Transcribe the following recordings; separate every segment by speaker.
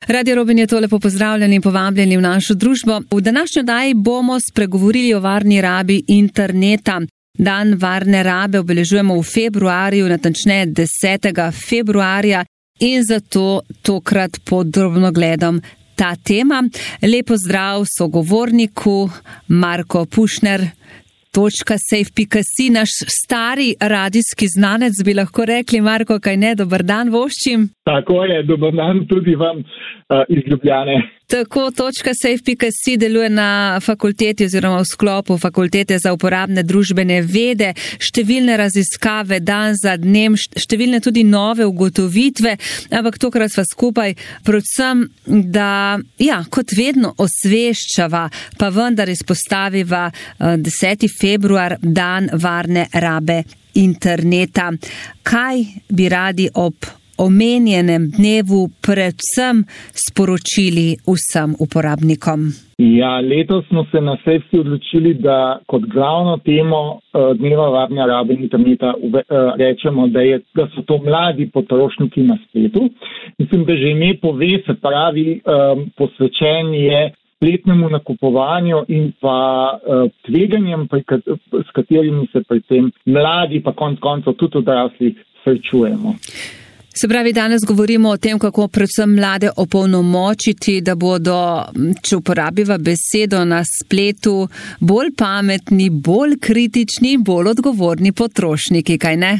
Speaker 1: Radio Robin je to lepo pozdravljeni in povabljeni v našo družbo. V današnjo oddaji bomo spregovorili o varni rabi interneta. Dan varne rabe obeležujemo v februarju, natančneje 10. februarja in zato tokrat pod drobnogledom ta tema. Lepo zdrav sogovorniku Marko Pušner, .safe.si, naš stari radijski znanec, bi lahko rekli. Marko, kaj ne, dober dan voščim.
Speaker 2: Tako je, dober dan tudi vam iz Ljubljane.
Speaker 1: Tako, .safe.si deluje na fakulteti oziroma v sklopu Fakultete za uporabne družbene vede. Številne raziskave dan za dnem, številne tudi nove ugotovitve, ampak tokrat sva skupaj predvsem, da, kot vedno osveščava, pa vendar izpostaviva 10. februar, dan varne rabe interneta. Kaj bi radi ob omenjenem dnevu predvsem sporočili vsem uporabnikom?
Speaker 2: Letos smo se na Safety odločili, da kot glavno temo dneva varne rabe interneta rečemo, da so to mladi potrošniki na spletu. Mislim, da že ime pove, se pravi, posvečen je spletnemu nakupovanju in pa tveganjem, s katerimi se pri tem mladi, pa konec koncev tudi odrasli, srečujemo.
Speaker 1: Se pravi, danes govorimo o tem, kako predvsem mlade opolnomočiti, da bodo, če uporabiva besedo na spletu, bolj pametni, bolj kritični, bolj odgovorni potrošniki, kaj ne?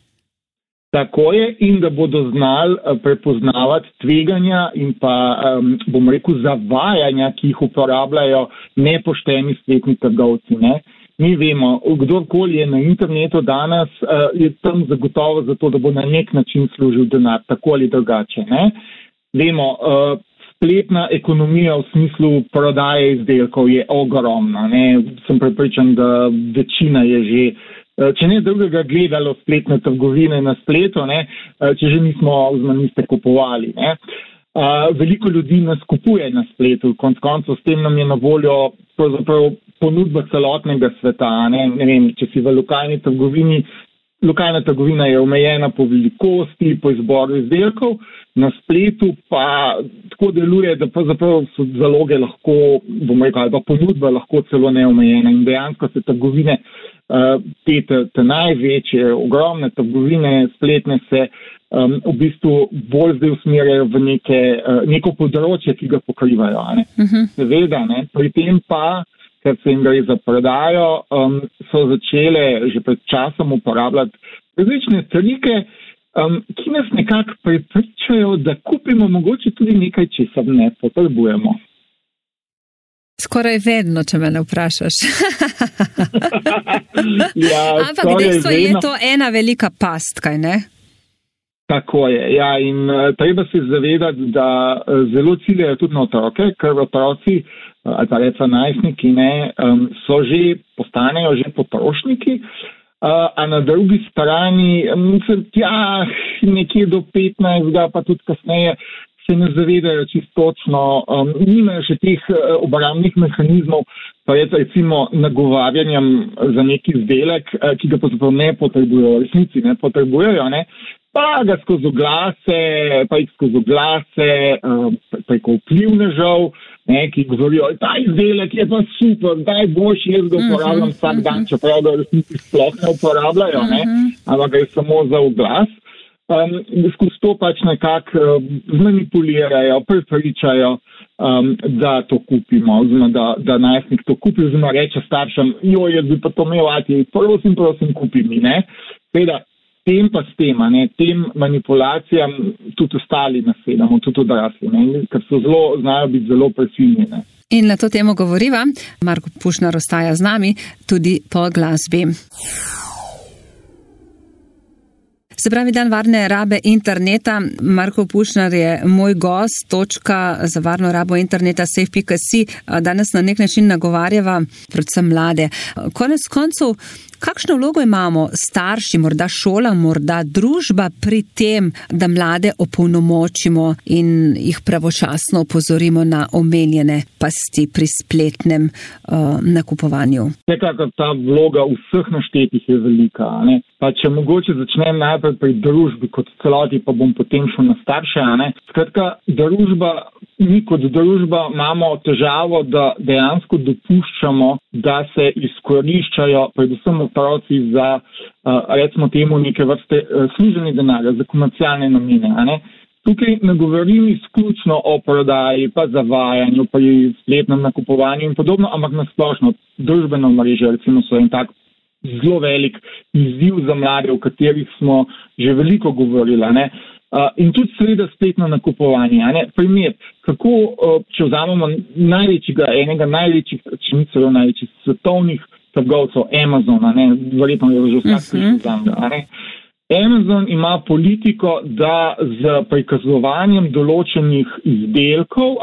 Speaker 2: Tako je, in da bodo znali prepoznavati tveganja in pa, zavajanja, ki jih uporabljajo nepošteni spletni trgovci, ne? Mi vemo, kdorkoli je na internetu danes, je tam zagotovo zato, da bo na nek način služil denar, tako ali drugače. Ne? Vemo, spletna ekonomija v smislu prodaje izdelkov je ogromna. Ne? Sem prepričan, da večina je že, če ne drugega, gledalo spletne trgovine na spletu, ne? Če že niste kupovali. Ne? Veliko ljudi nas kupuje na spletu, konec koncev s tem nam je na voljo pravzaprav ponudba celotnega sveta. Ne vem, če si v lokalni trgovini, lokalna trgovina je omejena po velikosti, po izboru izdelkov, na spletu pa tako deluje, da pravzaprav so zaloge lahko, ali pa ponudba lahko celo neomejena in dejansko se trgovine, te največje, ogromne trgovine spletne se v bistvu bolj zdaj usmerjajo v neko področje, ki ga pokrivajo. Ne? Seveda, ne? Pri tem pa, ker se jim gre za prodajo, so začele že pred časom uporabljati različne trike, ki nas nekako prepričajo, da kupimo mogoče tudi nekaj, česar ne potrebujemo.
Speaker 1: Skoraj vedno, če me ne vprašaš. Ampak dejstvo je to ena velika past, kaj ne?
Speaker 2: Tako je, in treba se zavedati, da zelo ciljajo tudi na otroke, ker otroci, ali pa recimo najstniki, postanejo že potrošniki, a na drugi strani, nekje do 15, pa tudi kasneje, se ne zavedajo čisto točno, nimajo še teh obrambnih mehanizmov, pa je recimo nagovarjanjem za neki izdelek, ki ga pravzaprav ne potrebujejo, v resnici ne potrebujejo, ne? Pa ga skozi oglase, preko vplivnežev, ki govorijo, ta izdelek je pa super, daj boljši, jaz ga uporabljam vsak dan, čeprav ga v resnici sploh ne uporabljajo, ampak ga je samo za oglas. Skozi to nekako zmanipulirajo, prepričajo, da to kupimo, oziroma da najstnik to kupi, oziroma reče staršem, jaz bi pa to imel, prosim, kupi mi, ne. Seveda, tem manipulacijam tudi ostali nasedamo, tudi odrasli, ker znajo biti zelo prefinjene.
Speaker 1: In na to temo govoriva, Marko Pušner ostaja z nami tudi po glasbi. Se pravi, dan varne rabe interneta. Marko Pušner je moj gost, za varno rabo interneta safe.si. Danes na nek način nagovarjava predvsem mlade. Konec koncev, kakšno vlogo imamo starši, morda šola, morda družba pri tem, da mlade opolnomočimo in jih pravočasno opozorimo na omenjene pasti pri spletnem nakupovanju?
Speaker 2: Nekako ta vloga vseh naštetih je velika, ne? Pa če mogoče začnem najprej pri družbi kot celoti, pa bom potem šel na starše, ne? Skratka, družba mi kot družba imamo težavo, da dejansko dopuščamo, da se izkoriščajo predvsem otroci za, recimo temu, neke vrste služenje denarja, za komercialne namene, a ne? Tukaj ne govorim izključno o prodaji, pa zavajanju, pri spletnem nakupovanju in podobno, ampak nasplošno družbeno mreže, recimo, so en tak zelo velik izziv za mlade, o katerih smo že veliko govorili, ne? In tudi seveda spletno nakupovanje. Ne? Primer, kako, če vzamemo enega največjih, če ni celo največjih svetovnih trgovcev, Amazona, ne? Verjetno je že vsak slišal. Amazon ima politiko, da z prikazovanjem določenih izdelkov,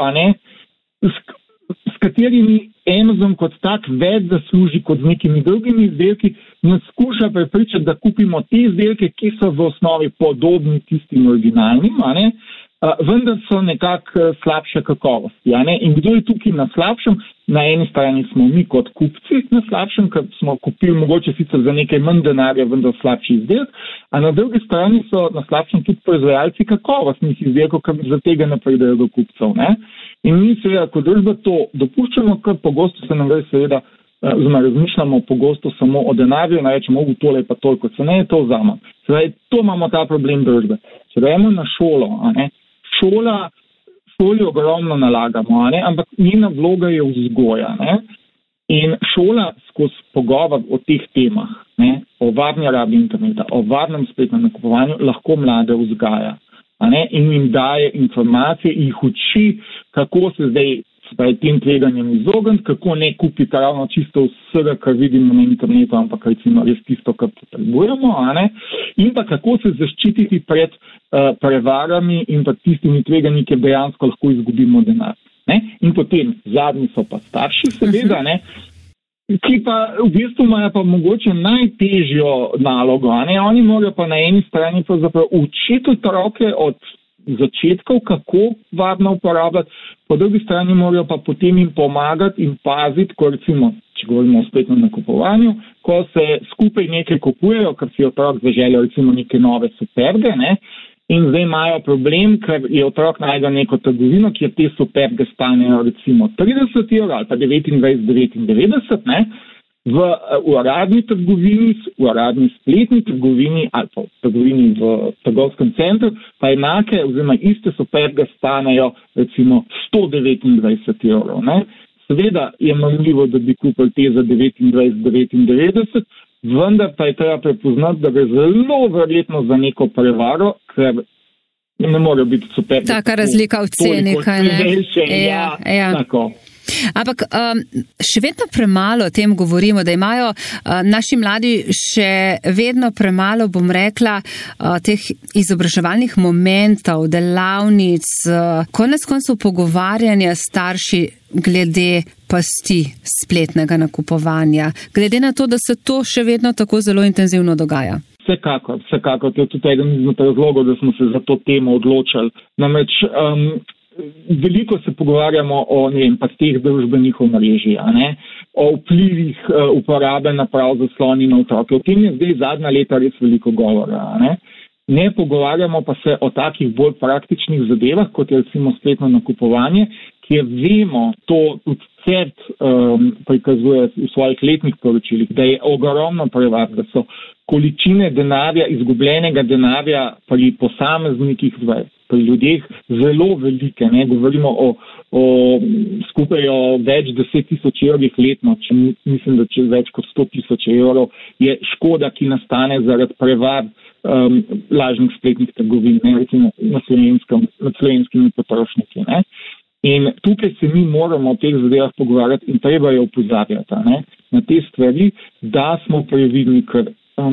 Speaker 2: s katerimi Amazon kot tak več zasluži kot z nekimi drugimi izdelki, nas skuša prepričati, da kupimo te izdelke, ki so v osnovi podobni tistim originalnim, vendar so nekako slabše kakovosti. In kdo je tukaj na slabšem? Na eni strani smo mi kot kupci na slabšem, ker smo kupili mogoče sicer za nekaj manj denarja, vendar slabši izdelek, a na drugi strani so na slabšem tudi proizvajalci kakovostnih izdelkov, ker za tega ne pridejo do kupcev. Ne? In mi seveda kot družba to dopuščamo, ker pogosto se nam gre seveda, razmišljamo pogosto samo o denarju, rečemo, tole pa toliko ceneje, to vzamem. Sedaj, to imamo ta problem družbe. Če gremo na šolo, šoli ogromno nalagamo, ampak njena vloga je vzgoja. In šola skozi pogovor o teh temah, o varni rabi interneta, o varnem spletnem nakupovanju, lahko mlade vzgaja. In jim daje informacije, jih uči, kako se zdaj tem tveganjem izogniti, kako ne kupiti ravno čisto vsega, kar vidimo na internetu, ampak recimo res tisto, kar potrebujemo, in pa kako se zaščititi pred prevarami in pa tistimi tveganji, ker dejansko lahko izgubimo denar. In potem zadnji so pa starši, seveda, ki pa v bistvu imajo pa mogoče najtežjo nalogo. Oni morajo pa na eni strani učiti otroke od začetkov, kako varno uporabljati, po drugi strani morajo pa potem jim pomagati in paziti, ko recimo, če govorimo o spletnem nakupovanju, ko se skupaj nekaj kupujejo, ker si otrok zaželja recimo neke nove superge, in zdaj imajo problem, ker je otrok najdel neko trgovino, kjer te superge stanejo recimo 30 € ali pa 29,99, v uradni trgovini, v uradni spletni trgovini ali pa v trgovini v trgovskem centru, pa enake oziroma iste superge stanejo recimo 129 €. Seveda je manjljivo, da bi kupili te za 29,99, vendar pa je treba prepoznati, da gre zelo verjetno za neko prevaro, ker ne morejo biti superge.
Speaker 1: Taka razlika v ceni, kaj ne?
Speaker 2: Ja. Tako.
Speaker 1: Ampak še vedno premalo o tem govorimo, da imajo naši mladi še vedno premalo, bom rekla, teh izobraževalnih momentov, delavnic, konec koncev pogovarjanja starši glede pasti spletnega nakupovanja, glede na to, da se to še vedno tako zelo intenzivno dogaja. Vsekakor, to je tudi eden izmed razlogov, da smo se za to temo odločili. Namreč veliko se pogovarjamo o teh družbenih omrežij, o vplivih uporabe naprav zasloni na otroke. O tem je zdaj zadnja leta res veliko govora. Ne pogovarjamo pa se o takih bolj praktičnih zadevah, kot je recimo spletno nakupovanje, kjer vemo, to tudi CERT prikazuje v svojih letnih poročilih, da je ogromno prevar, da so količine denarja, izgubljenega denarja pri posameznikih, pri ljudeh zelo velike. Govorimo o skupaj o več 10,000 € letno, mislim, da čez več kot 100,000 € je škoda, ki nastane zaradi prevar lažnih spletnih trgovin, recimo nad slovenskimi potrošniki. In tukaj se mi moramo o teh zadevah pogovarjati in treba je opozarjati na te stvari, da smo previdni, ker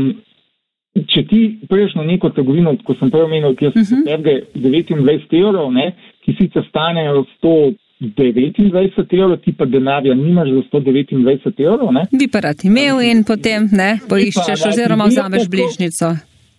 Speaker 1: če ti prejš na neko trgovino, ko sem prvi omenil, kjer so superge 29 €, ki sicer stanejo 129 €, ti pa denarja nimaš za 129 €. Bi pa rad imel in potem poiščeš oziroma vzameš bližnjico.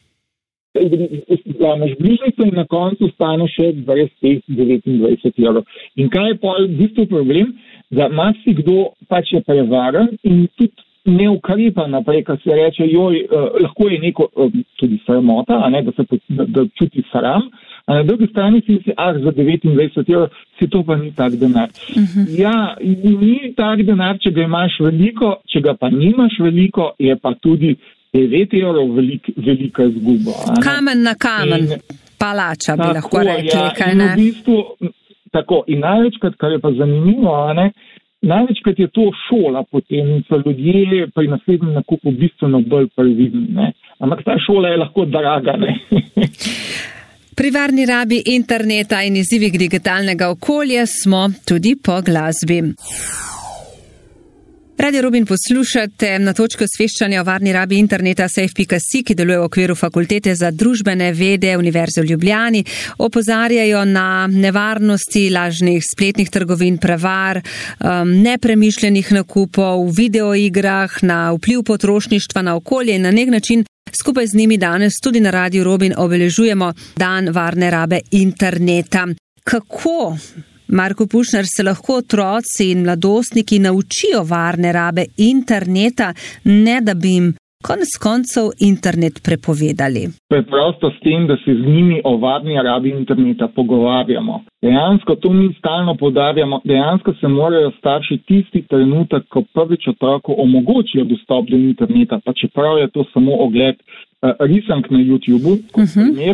Speaker 2: Vzameš bližnjico in na koncu stane še brez teh 29 €. In kaj je pa v bistvu problem, da marsikdo pač je prevaren in tudi ne ukrepa naprej, kar se reče, lahko je neko tudi sramota, da čuti sram, a na drugi strani si za 29 evrov si to pa ni tak denar. Ja, ni tak denar, če ga imaš veliko, če ga pa nimaš veliko, je pa tudi 9 evrov velika izguba.
Speaker 1: Kamen na kamen, palača bi lahko rekli, kaj ne?
Speaker 2: V bistvu, tako, in največkrat, kar je pa zanimivo, največkrat je to šola potem, so ljudje pri naslednjem nakupu bistveno bolj previdni, ampak ta šola je lahko draga,
Speaker 1: Pri varni rabi interneta in izzivih digitalnega okolja smo tudi po glasbi. Radio Robin poslušate na točko osveščanja o varni rabi interneta safe.si, ki deluje v okviru Fakultete za družbene vede Univerze v Ljubljani. Opozarjajo na nevarnosti lažnih spletnih trgovin, prevar, nepremišljenih nakupov v videoigrah, na vpliv potrošništva na okolje in na nek način skupaj z njimi danes tudi na Radio Robin obeležujemo Dan varne rabe interneta. Kako, Marko Pušnar, se lahko otroci in mladostniki naučijo varne rabe interneta, ne da bi jim konec koncev internet prepovedali?
Speaker 2: Preprosto s tem, da se z njimi o varni rabi interneta pogovarjamo. Dejansko to mi stalno poudarjamo, dejansko se morajo starši tisti trenutek, ko prvič otroku omogočijo dostop do interneta, pa čeprav je to samo ogled risank na YouTubeu, kot primer,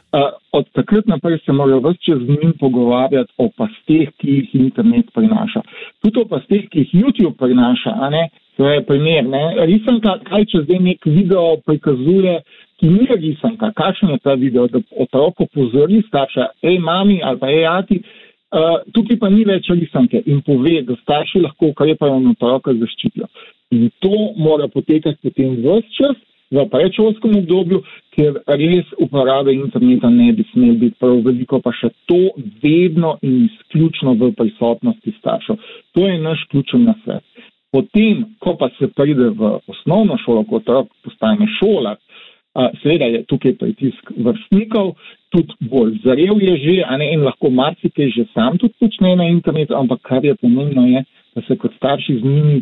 Speaker 2: od takrat naprej se morajo ves čas z njim pogovarjati o pasteh, ki jih internet prinaša. Tudi o pasteh, ki jih YouTube prinaša, to je primer, risanka, kaj če zdaj nek video prikazuje, ki ni risanka, kakšen je ta video, da otrok opozori starša, mami ali pa ati, tukaj pa ni več risanke in pove, da starši lahko ukrepajo in otroka zaščitijo. In to mora potekati potem ves čas v predšolskem obdobju, ker res uporabe interneta ne bi smeli biti prav veliko, pa še to vedno in izključno v prisotnosti staršev. To je naš ključen nasvet. Potem, ko pa se pride v osnovno šolo, ko otrok postane šolar, seveda je tukaj pritisk vrstnikov, tudi bolj zrel je že, in lahko marsikaj že sam tudi počne na internetu, ampak kar je pomembno je, da se kot starši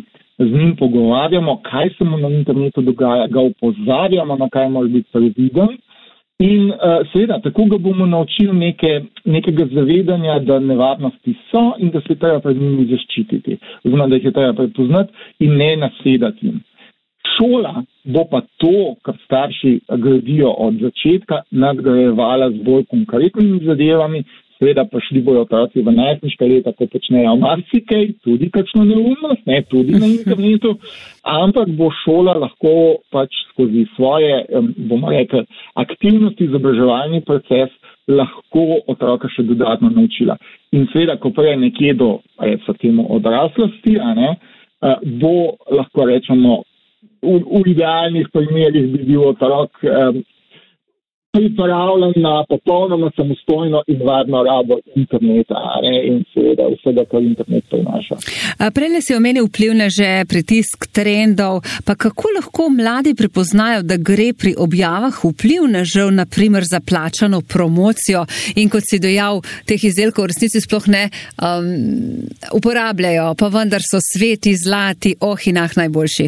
Speaker 2: z njim pogovarjamo, kaj se mu na internetu dogaja, ga opozarjamo, na kaj mora biti previden in seveda, tako ga bomo naučili nekega zavedanja, da nevarnosti so in da se treba pred njimi zaščititi, oziroma da jih je treba prepoznati in ne nasedati jim. Šola bo pa to, kar starši gradijo od začetka, nadgrajevala z bolj konkretnimi zadevami. Seveda pa šli bojo otroci v najstniška leta, ko počnejo marsikaj, tudi kakšno neumnost, tudi na internetu, ampak bo šola lahko pač skozi svoje, bomo rekli, aktivnosti, izobraževalni proces lahko otroka še dodatno naučila. In seveda, ko prije nekje do temu odraslosti, bo lahko rečemo, v idealnih primerih bi bil otrok pripravljen na popolnoma samostojno in varno rabo interneta in seveda vsega, kar internet prinaša.
Speaker 1: Prejle si omenil vplivneže, pritisk trendov, pa kako lahko mladi prepoznajo, da gre pri objavah vplivnežev, naprimer za plačano promocijo in kot si dejal, teh izdelkov v resnici sploh ne uporabljajo, pa vendar so sveti, zlati, najboljši.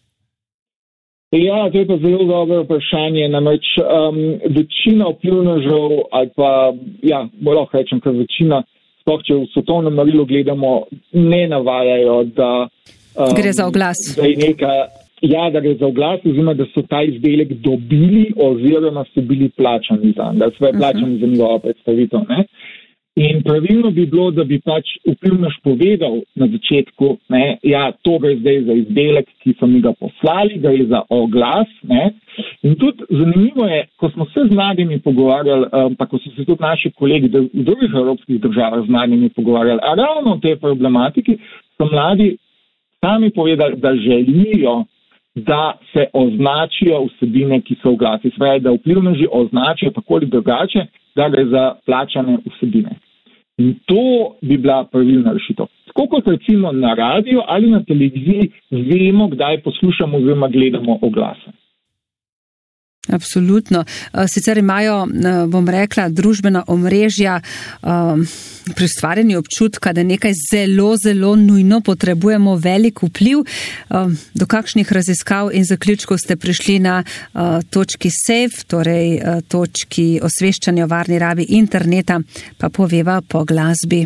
Speaker 2: Ja, to je pa zelo dobro vprašanje, namreč večina vplivnežev ali pa, lahko rečem, kar večina, sploh če v svetovnem merilu gledamo, ne navajajo, da
Speaker 1: gre za oglas.
Speaker 2: Da gre za oglas, oziroma da so ta izdelek dobili oziroma so bili plačani za, da so plačani za njegovo predstavitev, In pravilno bi bilo, da bi pač vplivnež povedal na začetku, to gre zdaj za izdelek, ki so mi ga poslali, gre za oglas. In tudi zanimivo je, ko smo se z mladimi pogovarjali, pa ko so se tudi naši kolegi v drugih evropskih državah z mladimi pogovarjali, a ravno o tej problematiki so mladi sami povedali, da želijo, da se označijo vsebine, ki so oglasi. Svoje, da vplivneži označijo tako ali drugače, da gre za plačane vsebine. In to bi bila pravilna rešitev. Tako kot recimo na radiju ali na televiziji vemo, kdaj poslušamo oziroma gledamo oglase.
Speaker 1: Absolutno. Sicer imajo, bom rekla, družbena omrežja pri ustvarjanju občutka, da nekaj zelo, zelo nujno potrebujemo velik vpliv. Do kakšnih raziskav in zaključkov ste prišli na točki SAFE, torej točki osveščanja o varni rabi interneta, pa poveva po glasbi.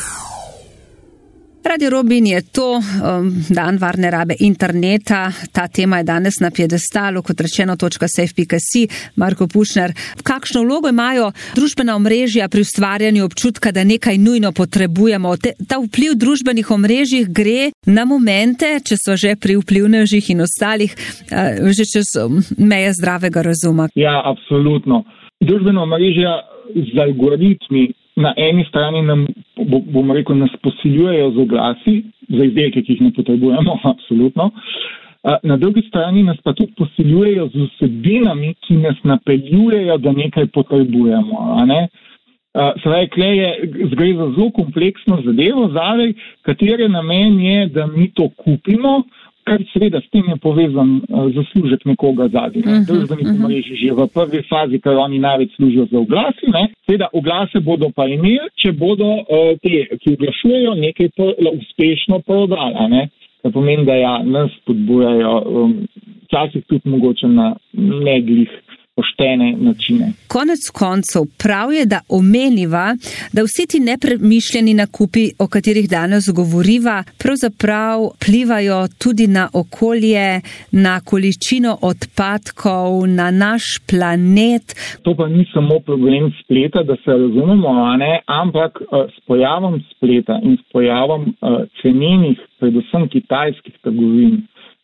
Speaker 1: Radio Robin je to, dan varne rabe interneta. Ta tema je danes na piedestalu, kot rečeno, .safe.si. Marko Pušner, kakšno vlogo imajo družbena omrežja pri ustvarjanju občutka, da nekaj nujno potrebujemo? Ta vpliv družbenih omrežjih gre na momente, če so že pri vplivnežih in ostalih, že čez meje zdravega razuma.
Speaker 2: Ja, absolutno. Družbena omrežja z algoritmi na eni strani nam, bomo rekel, nas posiljujejo z oglasi, za izdelke, ki jih ne potrebujemo, absolutno. Na drugi strani nas pa tudi posiljujejo z vsebinami, ki nas napeljujejo, da nekaj potrebujemo. Sedaj, gre za zelo kompleksno zadevo, katere namen je, da mi to kupimo, kar seveda s tem je povezan zaslužek nekoga zadnji. Družbenih omrežij že v prvi fazi, ker oni največ služijo za oglasi. Seveda oglase bodo pa imeli, če bodo te, ki oglašujejo, nekaj uspešno prodali. To pomeni, da nas spodbujajo včasih tudi mogoče na neglih poštene načine.
Speaker 1: Konec koncev prav je, da omeniva, da vsi ti nepremišljeni nakupi, o katerih danes govoriva, pravzaprav plivajo tudi na okolje, na količino odpadkov, na naš planet.
Speaker 2: To pa ni samo problem spleta, da se razumemo, ampak s pojavom spleta in s pojavom cenenih, predvsem kitajskih trgovin,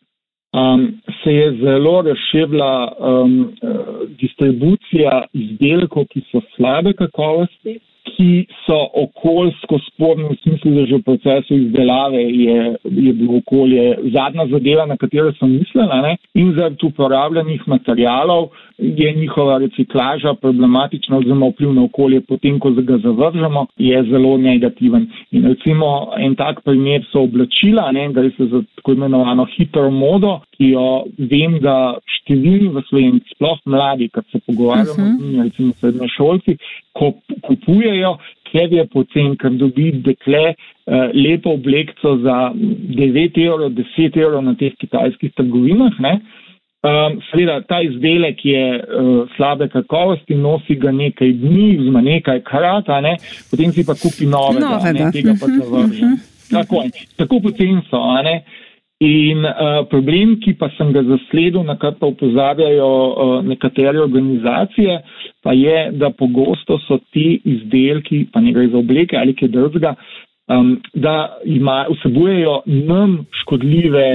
Speaker 2: se je zelo razširila distribucija izdelkov, ki so slabe kakovosti, ki so okoljsko sporni v smislu, da že v procesu izdelave je bilo okolje zadnja zadeva, na katero sem mislila, in zaradi uporabljenih materialov je njihova reciklaža problematična oziroma vpliv na okolje, potem ko ga zavržemo, je zelo negativen. In recimo en tak primer so oblačila, gre se za tako imenovano hitro modo, ki jo vem, da številni v Sloveniji, sploh mladi, kad se pogovarjamo z njimi, recimo srednješolci, ko kupujejo, ker je pocen, ker dobi dekle lepo oblekco za 9 evrov, 10 evrov na teh kitajskih trgovinah, seveda ta izdelek je slabe kakovosti, nosi ga nekaj dni, vzma nekaj krat, potem si pa kupi novega. Tega pa zavrže. Tako pocen so, In problem, ki pa sem ga zasledil, na kar pa upozarjajo nekatere organizacije, pa je, da pogosto so ti izdelki, pa ne gre za obleke ali kaj drugega, da vsebujejo nam škodljive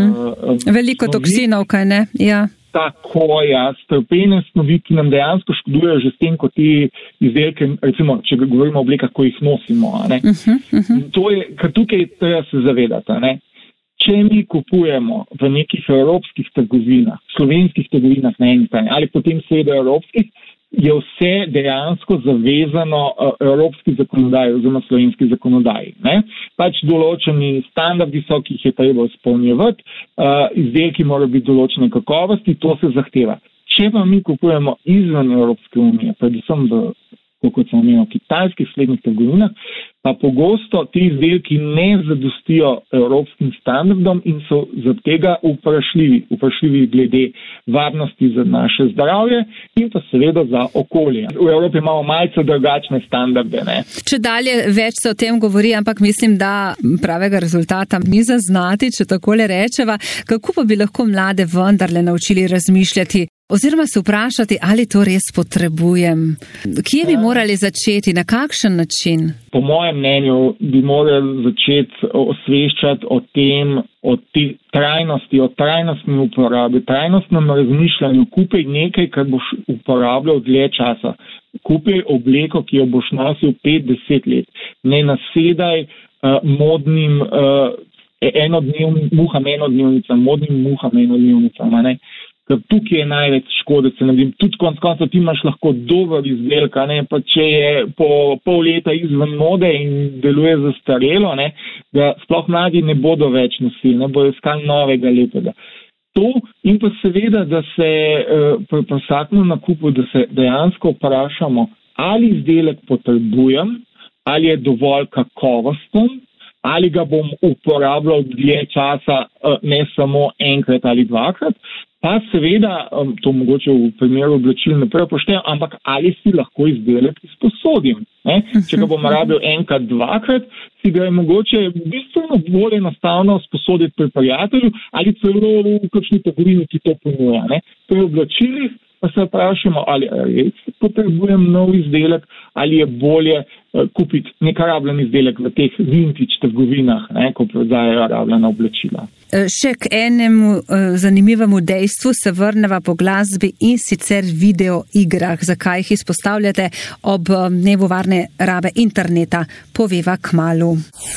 Speaker 1: veliko toksinov, kaj ne? Ja.
Speaker 2: Tako, strupene snovi, ki nam dejansko škodujejo že s tem, ko ti izdelke, recimo, če govorimo o oblekah, ko jih nosimo. In to je, ker tukaj treba se zavedati, Če mi kupujemo v nekih evropskih trgovinah, slovenskih trgovinah na eni strani, ali potem seveda evropskih, je vse dejansko zavezano evropski zakonodaji oziroma slovenski zakonodaji. Pač določeni standardi so, ki jih je treba izpolnjevati, izdelki morajo biti določene kakovosti, to se zahteva. Če pa mi kupujemo izven Evropske unije, predvsem kot sem omenil, kitajskih slednjih trgovinah, pa pogosto ti izdelki ne zadostijo evropskim standardom in so zaradi tega vprašljivi glede varnosti za naše zdravje in pa seveda za okolje. V Evropi imamo malce drugačne standarde.
Speaker 1: Če dalje več se o tem govori, ampak mislim, da pravega rezultata ni zaznati, če takole rečeva. Kako pa bi lahko mlade vendarle naučili razmišljati oziroma se vprašati, ali to res potrebujem? Kje bi morali začeti? Na kakšen način?
Speaker 2: Po mojem mnenju bi morali začeti osveščati o tem, o trajnosti, o trajnostni uporabi, trajnostnem razmišljanju. Kupaj nekaj, kar boš uporabljal dlje časa. Kupaj obleko, ki jo boš nosil 5-10 let. Ne nasedaj modnim modnim muham enodnevnicam, Ker tukaj je največ škode, se naredim. Tudi konec konca ti imaš lahko dober izdelek, pa če je po pol leta izven mode in deluje zastarelo, da sploh mladi ne bodo več nosili, ne bodo iskali novega lepega. To in pa seveda, da se pri vsakem nakupu, da se dejansko vprašamo, ali izdelek potrebujem, ali je dovolj kakovosten, ali ga bom uporabljal dlje časa, ne samo enkrat ali dvakrat, pa seveda, to mogoče v primeru oblačil ne prepoštevam, ampak ali si lahko izdelek izposodim. Če ga bom rabil enkrat, dvakrat, si ga je mogoče bistveno bolj enostavno sposoditi pri prijatelju ali celo v kakšni trgovini, ki to ponuja. Pri oblačilih pa se vprašamo, ali res potrebujem nov izdelek, ali je bolje kupiti nek rabljen izdelek v teh vintage trgovinah, ko prodajajo rabljena oblačila.
Speaker 1: Še k enemu zanimivemu dejstvu se vrneva po glasbi in sicer video igrah. Zakaj jih izpostavljate ob dnevu varne rabe interneta? Poveva kmalu.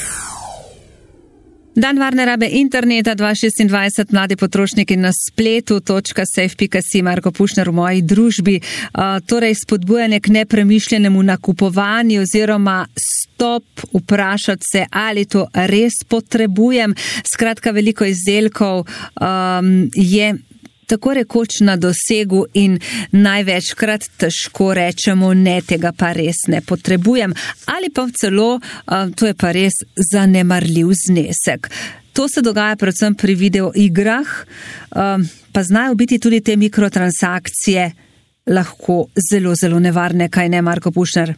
Speaker 1: Dan varne rabe interneta 2026, mladi potrošniki na spletu, .safe.si, Marko Pušner v moji družbi. Torej spodbujanje k nepremišljenemu nakupovanju oziroma stop, vprašati se, ali to res potrebujem. Skratka, veliko izdelkov je tako rekoč na dosegu in največkrat težko rečemo, ne, tega pa res ne potrebujem. Ali pa celo, to je pa res zanemarljiv znesek. To se dogaja predvsem pri videoigrah, pa znajo biti tudi te mikrotransakcije lahko zelo, zelo nevarne, kaj ne, Marko Pušner?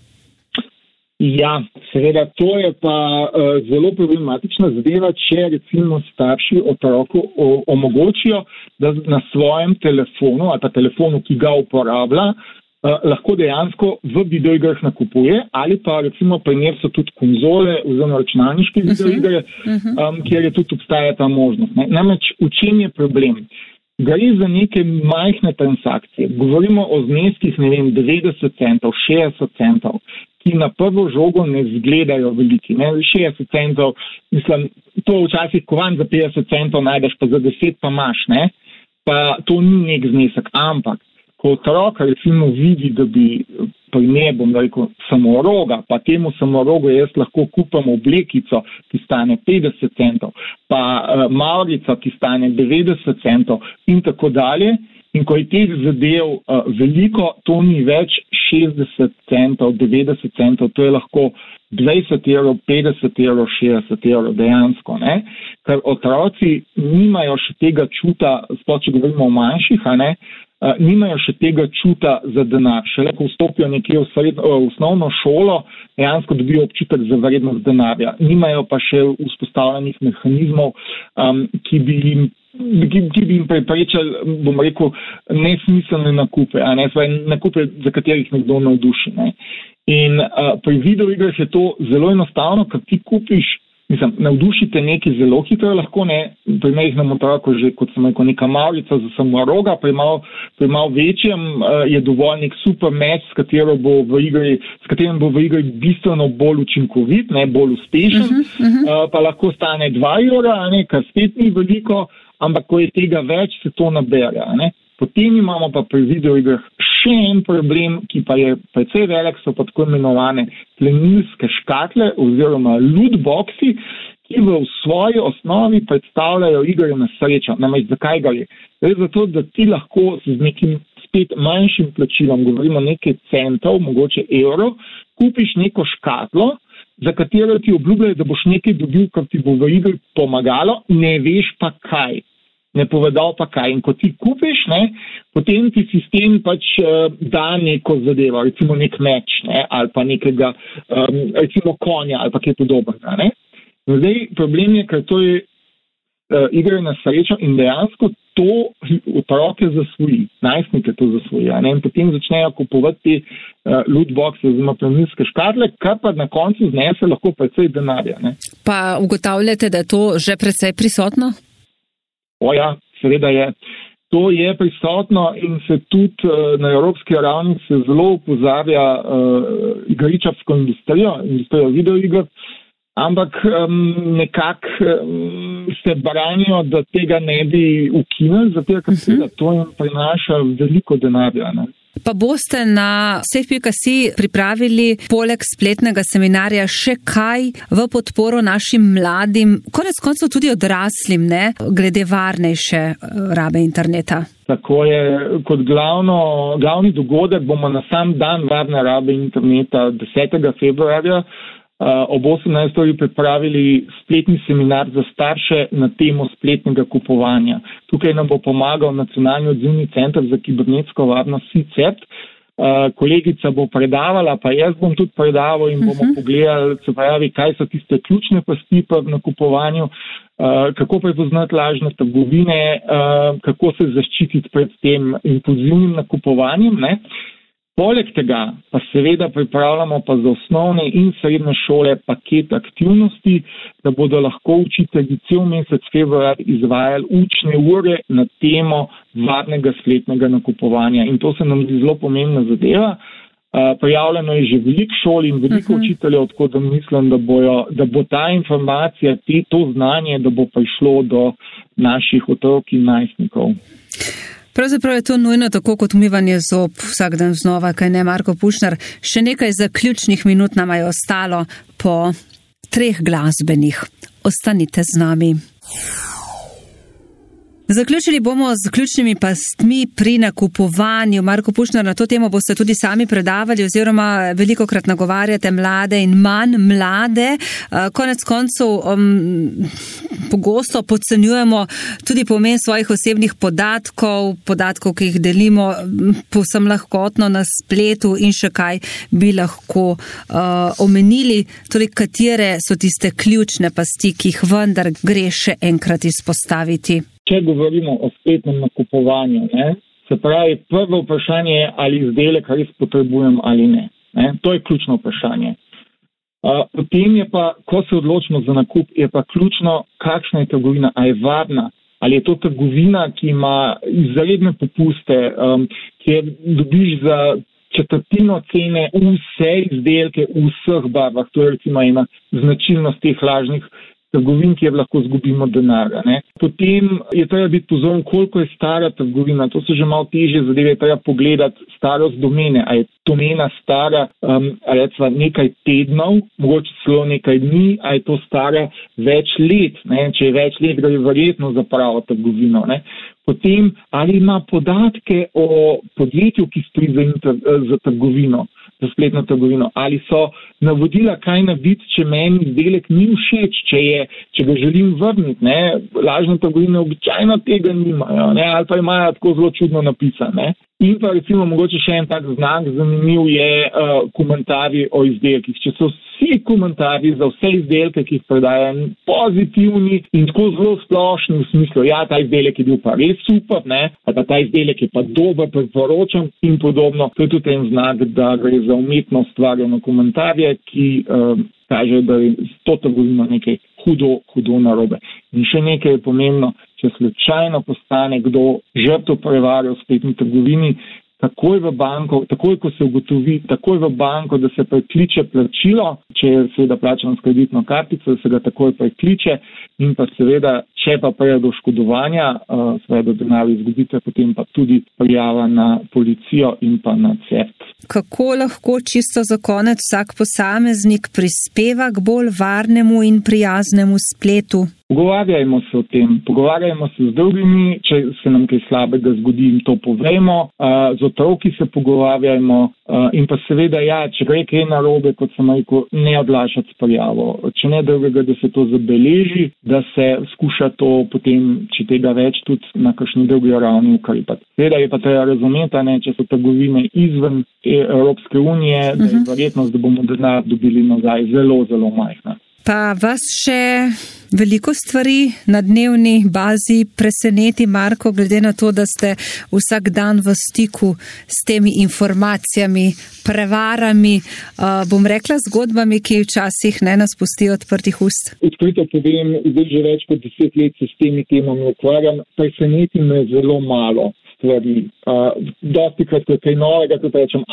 Speaker 2: Ja, seveda, to je pa zelo problematična zadeva, če recimo starši otroku omogočijo, da na svojem telefonu ali pa telefonu, ki ga uporablja, lahko dejansko v videoigrah nakupuje, ali pa recimo primer so tudi konzole oziroma računalniške videoigre, kjer je tudi obstaja ta možnost. Namreč, v čem je problem? Gre za neke majhne transakcije. Govorimo o zneskih, 90 centov, 60 centov, ki na prvo žogo ne izgledajo veliki. 60 centov, mislim, to včasih kovan za 50 centov najdeš, pa za 10 pa imaš, pa to ni nek znesek. Ampak, ko otrok recimo vidi, da bi pri ne, bom rekel, samoroga, pa temu samorogu jaz lahko kupam oblekico, ki stane 50 centov, pa mavrico, ki stane 90 centov in tako dalje. In ko je teh zadev veliko, to ni več 60 centov, 90 centov, to je lahko 20 evrov, 50 evrov, 60 evrov dejansko. Ker otroci nimajo še tega čuta, sploh če govorimo o manjših, nimajo še tega čuta za denar. Šele ko vstopijo nekje v osnovno šolo, dejansko dobijo občutek za vrednost denarja. Nimajo pa še vzpostavljenih mehanizmov, ki bi jim preprečali, bom rekel, nesmiselne nakupe, nakupe, za katerih nekdo navduši. In pri videoigrah je to zelo enostavno, ker ti kupiš, navdušite nekaj zelo hitro, lahko ne, pri majhnem otroku že, kot sem rekel, neka mavrica za samoroga, pri malo večjem je dovolj nek super meč, s katerim bo v igri bistveno bolj učinkovit, bolj uspešen, pa lahko stane 2 evra, kar spet ni veliko, ampak ko je tega več, se to nabere. Potem imamo pa pri videoigrah še en problem, ki pa je precej velik, so pa tako imenovane plenilske škatle oziroma lootboxi, ki v svoji osnovi predstavljajo igre na srečo. Namreč zakaj gre? Gre za to, da ti lahko z nekim spet manjšim plačilom, govorimo nekaj centov, mogoče evrov, kupiš neko škatlo, za katero ti obljubljajo, da boš nekaj dobil, kar ti bo v igri pomagalo, ne veš pa kaj. Ne povedal pa kaj. In ko ti kupiš, potem ti sistem pač da neko zadevo, recimo nek meč, ali pa nekega, recimo konja, ali pa kaj podobnega. Zdaj, problem je, ker to je igre na srečo in dejansko to otroke zasvoji, najstnike to zasvoji. In potem začnejo kupovati te lootboxe oziroma plenilske škatle, kar pa na koncu znese lahko precej denarja.
Speaker 1: Pa ugotavljate, da je to že precej prisotno?
Speaker 2: Ja, seveda je. To je prisotno in se tudi na evropski ravni se zelo opozarja igričarsko industrijo videoiger, ampak nekako se branijo, da tega ne bi ukinili, zato ker seveda to jim prinaša veliko denarja.
Speaker 1: Pa boste na safe.si pripravili poleg spletnega seminarja še kaj v podporo našim mladim, konec koncev tudi odraslim, ne, glede varnejše rabe interneta?
Speaker 2: Tako je, kot glavni dogodek bomo na sam dan varne rabe interneta 10. februarja ob 18. uri pripravili spletni seminar za starše na temo spletnega kupovanja. Tukaj nam bo pomagal Nacionalni odzivni center za kibernetsko varnost CICERT. Kolegica bo predavala, pa jaz bom tudi predaval in bomo pogledali, se pravi, kaj so tiste ključne pasti pri nakupovanju, kako prepoznati lažne trgovine, kako se zaščititi pred tem impulzivnim nakupovanjem, ne. Poleg tega pa seveda pripravljamo pa za osnovne in srednje šole paket aktivnosti, da bodo lahko učitelji cel mesec februar izvajali učne ure na temo varnega spletnega nakupovanja. In to se nam zdi zelo pomembna zadeva. Prijavljeno je že veliko šol in veliko učiteljev, tako da mislim, da bo ta informacija, to znanje, da bo prišlo do naših otrok in najstnikov.
Speaker 1: Pravzaprav je to nujno, tako kot umivanje zob vsak dan znova, kaj ne, Marko Pušnar. Še nekaj zaključnih minut nama je ostalo po 3 glasbenih. Ostanite z nami. Zaključili bomo z ključnimi pastmi pri nakupovanju. Marko Pušnar, na to temo boste tudi sami predavali oziroma velikokrat nagovarjate mlade in manj mlade. Konec koncev pogosto podcenjujemo tudi pomen svojih osebnih podatkov, ki jih delimo povsem lahkotno na spletu in še kaj bi lahko omenili. Torej, katere so tiste ključne pasti, ki jih vendar gre še enkrat izpostaviti?
Speaker 2: Če govorimo o spletnem nakupovanju, ne, se pravi, prvo vprašanje je, ali izdelek res potrebujem ali ne. To je ključno vprašanje. Potem je pa, ko se odločimo za nakup, je pa ključno, kakšna je trgovina, ali je varna, ali je to trgovina, ki ima izredne popuste, kjer dobiš za četrtino cene vse izdelke v vseh barvah. To je recimo ena značilnost teh lažnih trgovin, kjer lahko zgubimo denar. Potem je treba biti pozoren, koliko je stara trgovina. To so že malo težje zadeve, je treba pogledati starost domene. A je domena stara recimo nekaj tednov, mogoče celo nekaj dni, a je to stara več let. Če je več let, gre verjetno za pravo trgovino. Potem, ali ima podatke o podjetju, ki stoji za trgovino, za spletno trgovino, ali so navodila, kaj narediti, če meni izdelek ni všeč, če ga želim vrniti. Lažne trgovine običajno tega nimajo, ali pa imajo tako zelo čudno napisane. In pa recimo mogoče še en tak znak zanimiv je komentarji o izdelkih. Če so vsi komentarji za vse izdelke, ki jih prodajajo, pozitivni in tako zelo splošni v smislu, ja, ta izdelek je bil pa res super, ali pa ta izdelek je pa dober, priporočam in podobno. To je tudi en znak, da gre za umetno ustvarjeno komentarje, ki kaže, da je s to trgovino nekaj hudo narobe. In še nekaj je pomembno, če slučajno postane kdo žrtev prevare v spletni trgovini, takoj v banko, takoj ko se ugotovi, takoj v banko, da se prekliče plačilo, če je seveda plačano s kreditno kartico, da se ga takoj prekliče in pa seveda, če pa pride do oškodovanja, seveda denar izgubite, potem pa tudi prijava na policijo in pa na CERT.
Speaker 1: Kako lahko čisto za konec vsak posameznik prispeva k bolj varnemu in prijaznemu spletu?
Speaker 2: Pogovarjajmo se o tem, pogovarjajmo se z drugimi, če se nam kaj slabega zgodi in to povejmo, z otroki se pogovarjajmo in pa seveda, če gre kaj narobe, kot sem rekel, ne odlašati s prijavo. Če ne drugega, da se to zabeleži, da se skuša to potem, če tega več, tudi na kakšni drugi ravni ukrepati. Seveda je pa treba razumeti, če so trgovine izven Evropske unije, da je verjetnost, da bomo denar dobili nazaj zelo, zelo majhna.
Speaker 1: Pa vas še veliko stvari na dnevni bazi preseneti, Marko, glede na to, da ste vsak dan v stiku s temi informacijami, prevarami, bom rekla zgodbami, ki včasih nas pustijo odprtih ust.
Speaker 2: Odkrito povem, zdaj že več kot 10 let se s temi temami ukvarjam, preseneti me zelo malo stvari. Dosti krat je kaj novega, tudi rečem,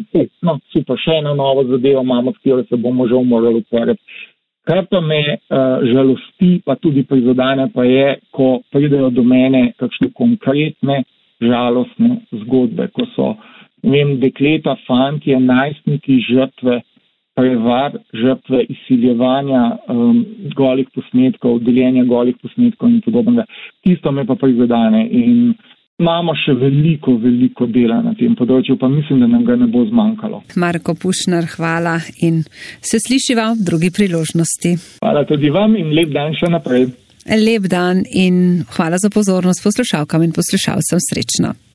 Speaker 2: super, še ena nova zadeva imamo, s katero se bomo že morali ukvarjati. Kar pa me žalosti, pa tudi prizadene, pa je, ko pridejo do mene kakšne konkretne, žalostne zgodbe, ko so vem, dekleta, fantje, najstniki, žrtve prevar, žrtve izsiljevanja golih posnetkov, deljenja golih posnetkov in podobnega. Tisto me pa prizadene in imamo še veliko dela na tem področju, pa mislim, da nam ga ne bo zmanjkalo.
Speaker 1: Marko Pušnar, hvala in se slišiva v drugi priložnosti.
Speaker 2: Hvala tudi vam in lep dan še naprej.
Speaker 1: Lep dan in hvala za pozornost poslušalkam in poslušalcem. Srečno.